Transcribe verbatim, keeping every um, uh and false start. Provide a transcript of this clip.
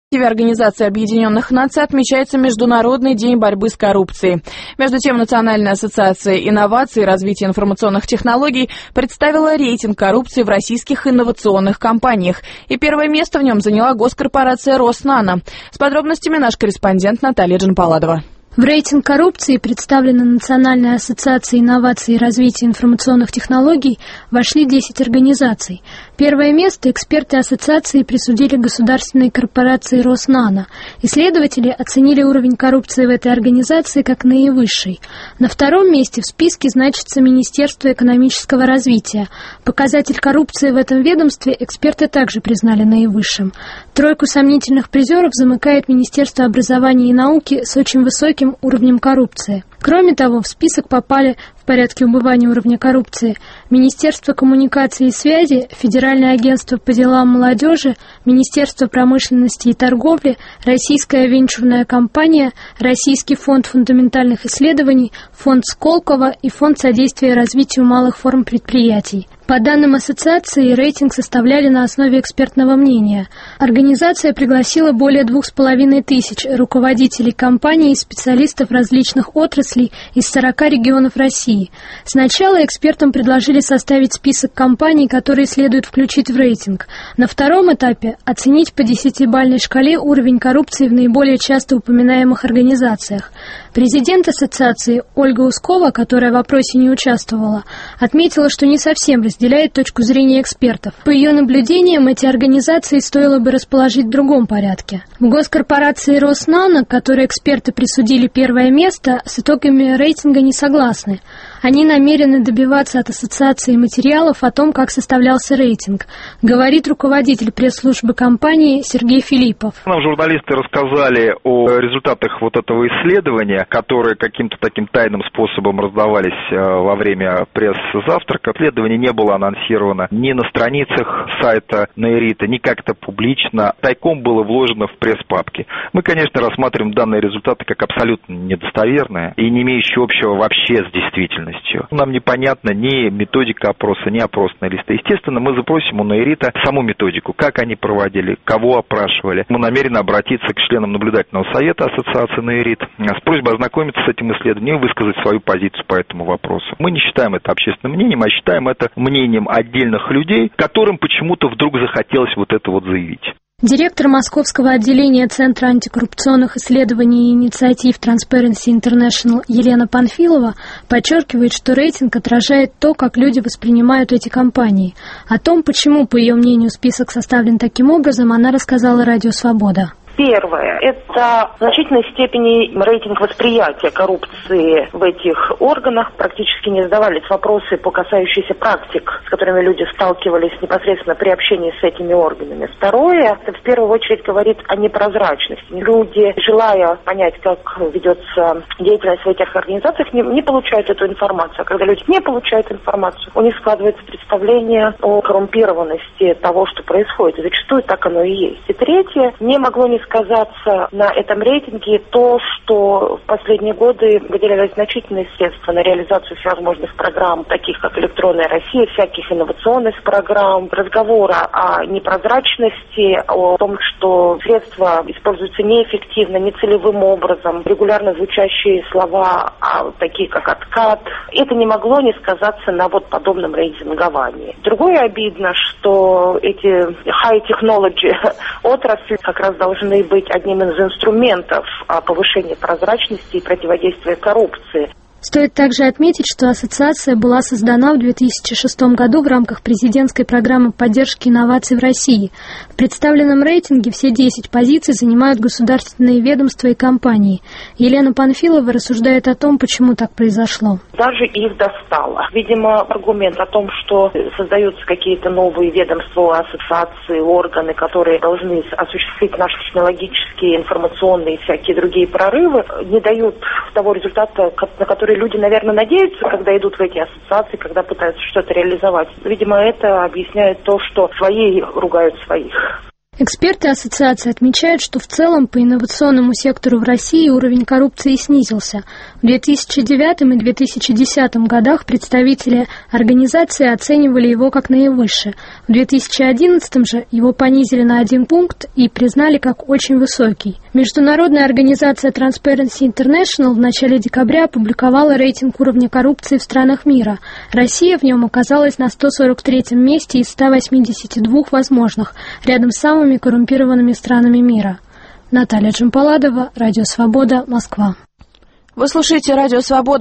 В Организации Объединенных Наций отмечается Международный день борьбы с коррупцией. Между тем, Национальная ассоциация инноваций и развития информационных технологий представила рейтинг коррупции в российских инновационных компаниях. И первое место в нем заняла госкорпорация «Роснано». С подробностями наш корреспондент Наталья Джанпаладова. В рейтинг коррупции, представленный Национальной ассоциацией инноваций и развития информационных технологий, вошли десять организаций. Первое место эксперты ассоциации присудили государственной корпорации «Роснано». Исследователи оценили уровень коррупции в этой организации как наивысший. На втором месте в списке значится Министерство экономического развития. Показатель коррупции в этом ведомстве эксперты также признали наивысшим. Тройку сомнительных призеров замыкает Министерство образования и науки с очень высоким уровнем коррупции. Кроме того, в список попали в порядке убывания уровня коррупции Министерство коммуникации и связи, Федеральное агентство по делам молодежи, Министерство промышленности и торговли, Российская венчурная компания, Российский фонд фундаментальных исследований, Фонд Сколково и Фонд содействия развитию малых форм предприятий. По данным ассоциации, рейтинг составляли на основе экспертного мнения. Организация пригласила более двух с половиной тысяч руководителей компаний и специалистов различных отраслей из сорока регионов России. Сначала экспертам предложили составить список компаний, которые следует включить в рейтинг. На втором этапе оценить по десятибалльной шкале уровень коррупции в наиболее часто упоминаемых организациях. Президент ассоциации Ольга Ускова, которая в опросе не участвовала, отметила, что не совсем разделяет точку зрения экспертов. По ее наблюдениям, эти организации стоило бы расположить в другом порядке. В госкорпорации «Роснано», которой эксперты присудили первое место, с итогами рейтинга не согласны. Они намерены добиваться от ассоциации материалов о том, как составлялся рейтинг, говорит руководитель пресс-службы компании Сергей Филиппов. Нам журналисты рассказали о результатах вот этого исследования, которые каким-то таким тайным способом раздавались во время пресс-завтрака. Исследование не было анонсировано ни на страницах сайта НАИРИТа, ни как-то публично. Тайком было вложено в пресс-папки. Мы, конечно, рассматриваем данные результаты как абсолютно недостоверные и не имеющие общего вообще с действительностью. Нам непонятна ни методика опроса, ни опросные листы. Естественно, мы запросим у НАИРИТа саму методику, как они проводили, кого опрашивали. Мы намерены обратиться к членам наблюдательного совета ассоциации НАИРИТ с просьбой ознакомиться с этим исследованием и высказать свою позицию по этому вопросу. Мы не считаем это общественным мнением, а считаем это мнением отдельных людей, которым почему-то вдруг захотелось вот это вот заявить. Директор Московского отделения Центра антикоррупционных исследований и инициатив Transparency International Елена Панфилова подчеркивает, что рейтинг отражает то, как люди воспринимают эти компании. О том, почему, по ее мнению, список составлен таким образом, она рассказала Радио Свобода. Первое – это в значительной степени рейтинг восприятия коррупции в этих органах. Практически не задавались вопросы по касающиеся практик, с которыми люди сталкивались непосредственно при общении с этими органами. Второе – это в первую очередь говорит о непрозрачности. Люди, желая понять, как ведется деятельность в этих организациях, не, не получают эту информацию. А когда люди не получают информацию, у них складывается представление о коррумпированности того, что происходит. И зачастую так оно и есть. И третье – не могло не сказаться на этом рейтинге то, что в последние годы выделялись значительные средства на реализацию всевозможных программ, таких как «Электронная Россия», всяких инновационных программ, разговора о непрозрачности, о том, что средства используются неэффективно, нецелевым образом, регулярно звучащие слова, такие как «откат». Это не могло не сказаться на вот подобном рейтинговании. Другое обидно, что эти high technology отрасли как раз должны быть одним из инструментов повышения прозрачности и противодействия коррупции. Стоит также отметить, что ассоциация была создана в две тысячи шестом году в рамках президентской программы поддержки инноваций в России. В представленном рейтинге все десять позиций занимают государственные ведомства и компании. Елена Панфилова рассуждает о том, почему так произошло. Даже их достало. Видимо, аргумент о том, что создаются какие-то новые ведомства, ассоциации, органы, которые должны осуществить наши технологические, информационные и всякие другие прорывы, не дают того результата, на который люди, наверное, надеются, когда идут в эти ассоциации, когда пытаются что-то реализовать. Видимо, это объясняет то, что свои ругают своих. Эксперты ассоциации отмечают, что в целом по инновационному сектору в России уровень коррупции снизился. В две тысячи девятом и две тысячи десятом годах представители организации оценивали его как наивысший. В две тысячи одиннадцатом же его понизили на один пункт и признали как очень высокий. Международная организация Transparency International в начале декабря опубликовала рейтинг уровня коррупции в странах мира. Россия в нем оказалась на сто сорок третьем месте из ста восьмидесяти двух возможных, рядом с самыми коррумпированными странами мира. Наталья Джампаладова, Радио Свобода, Москва. Вы слушаете Радио Свобода.